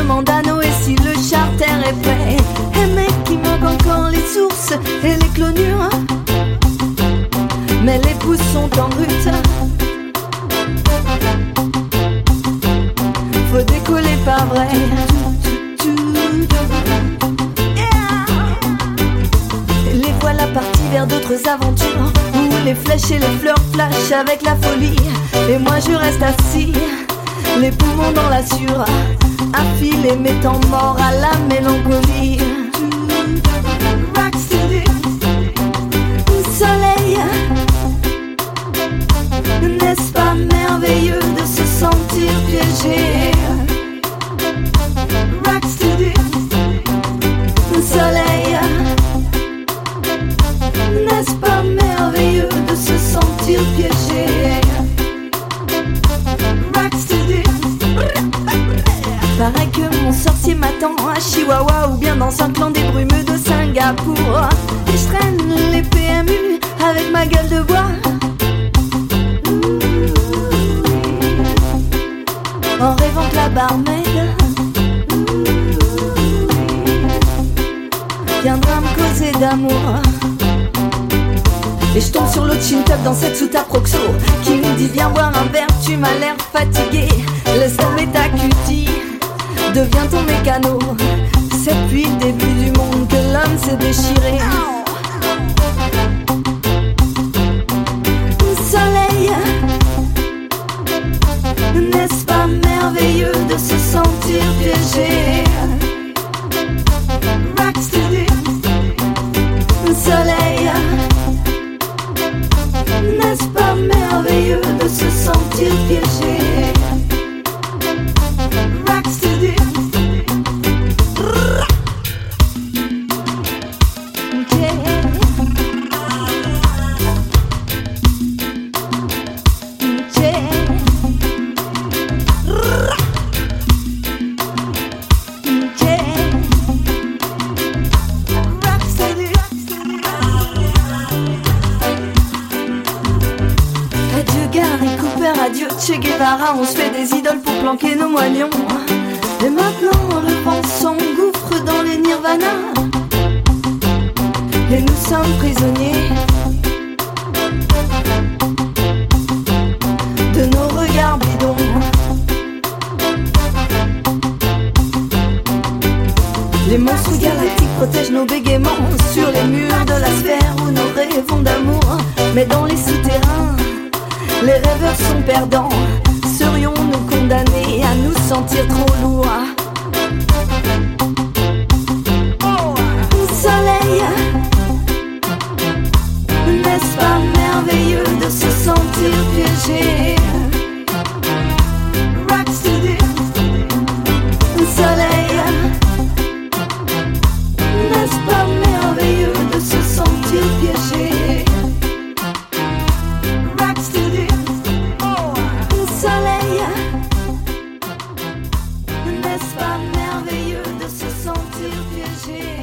demande à Noé si le charter est prêt. Et mec, il manque encore les sources et les clôtures, mais les pousses sont en route. Faut décoller, pas vrai. Et les voilà partis vers d'autres aventures, où les flèches et les fleurs flashent avec la folie. Et moi je reste assis, les poumons dans la sueur, affilés, mettant mort à la mélancolie. Soleil, n'est-ce pas merveilleux de se sentir piégé? Soleil, n'est-ce pas merveilleux de se sentir piégé? Paraît que mon sorcier m'attend à Chihuahua ou bien dans un clan des brumeux de Singapour. Et je traîne les PMU avec ma gueule de bois, en rêvant que la barmaid viendra me causer d'amour. Et je tombe sur l'autre chin-top dans cette souta proxo qui me dit viens boire un verre, tu m'as l'air fatigué. Laisse tomber ta cutie, deviens ton mécano. C'est depuis le début du monde que l'homme s'est déchiré. Soleil, n'est-ce pas merveilleux de se sentir piégé? Soleil, n'est-ce pas merveilleux de se sentir piégé? Adieu Che Guevara, on se fait des idoles pour planquer nos moignons. Et maintenant le vent s'engouffre dans les nirvana, et nous sommes prisonniers de nos regards bidons. Les monstres galactiques protègent nos bégaiements sur les murs de la sphère où nous rêvons d'amour. Mais dans les souterrains, les rêveurs sont perdants. Serions-nous condamnés à nous sentir trop lourds? Soleil, n'est-ce pas merveilleux de se sentir piégé? Soleil, n'est-ce pas merveilleux de se sentir piégé? Soleil, n'est-ce pas merveilleux de se sentir piégé?